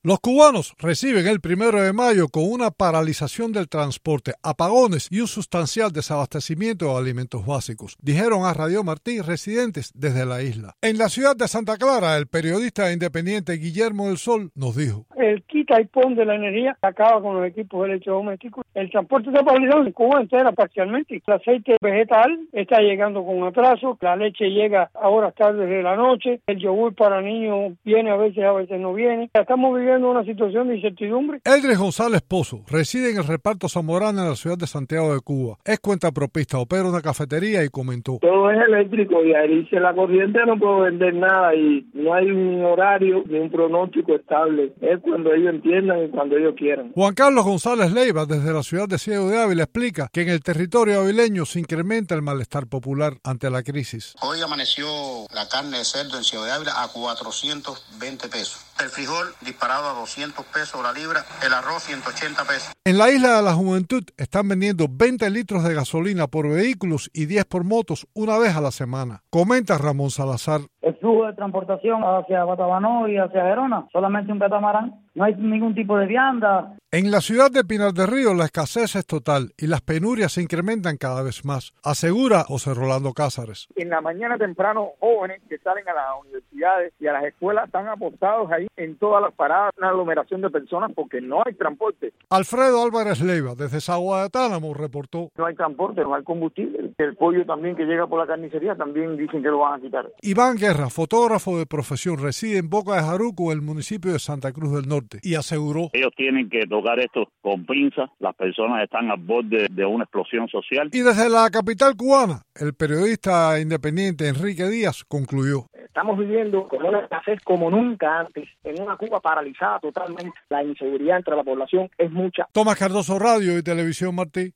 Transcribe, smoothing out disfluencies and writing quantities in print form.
Los cubanos reciben el 1 de mayo con una paralización del transporte, apagones y un sustancial desabastecimiento de alimentos básicos, dijeron a Radio Martí residentes desde la isla. En la ciudad de Santa Clara, el periodista independiente Guillermo del Sol nos dijo: el quita y pon de la energía acaba con los equipos electrodomésticos. El transporte está paralizado en Cuba entera parcialmente. El aceite vegetal está llegando con atraso, la leche llega a horas tardes de la noche, el yogur para niños viene a veces no viene. Estamos viviendo una situación de incertidumbre. Eldres González Pozo reside en el reparto Zamorana en la ciudad de Santiago de Cuba. Es cuentapropista, opera una cafetería y comentó: todo es eléctrico y ahí dice la corriente, no puedo vender nada y no hay un horario ni un pronóstico estable. Es cuando ellos entiendan y cuando ellos quieran. Juan Carlos González Leiva, desde la ciudad de Ciego de Ávila, explica que en el territorio avileño se incrementa el malestar popular ante la crisis. Hoy amaneció la carne de cerdo en Ciego de Ávila a 420 pesos. El frijol disparado a 200 pesos la libra, el arroz 180 pesos. En la Isla de la Juventud están vendiendo 20 litros de gasolina por vehículos y 10 por motos una vez a la semana. Comenta Ramón Salazar: el flujo de transportación hacia Batabanó y hacia Gerona, solamente un catamarán, no hay ningún tipo de vianda. En la ciudad de Pinar del Río la escasez es total y las penurias se incrementan cada vez más, asegura José Rolando Cázares. En la mañana temprano, jóvenes que salen a las universidades y a las escuelas están apostados ahí en todas las paradas, una aglomeración de personas porque no hay transporte. Alfredo Álvarez Leiva, desde Sagua de Tálamo, reportó: no hay transporte, no hay combustible. El pollo también que llega por la carnicería también dicen que lo van a quitar. Iván Guerra, fotógrafo de profesión, reside en Boca de Jaruco, el municipio de Santa Cruz del Norte, y aseguró: ellos tienen que tocar esto con pinzas, las personas están al borde de una explosión social. Y desde la capital cubana, el periodista independiente Enrique Díaz concluyó: estamos viviendo con una escasez como nunca antes, en una Cuba paralizada totalmente. La inseguridad entre la población es mucha. Tomás Cardoso, Radio y Televisión Martí.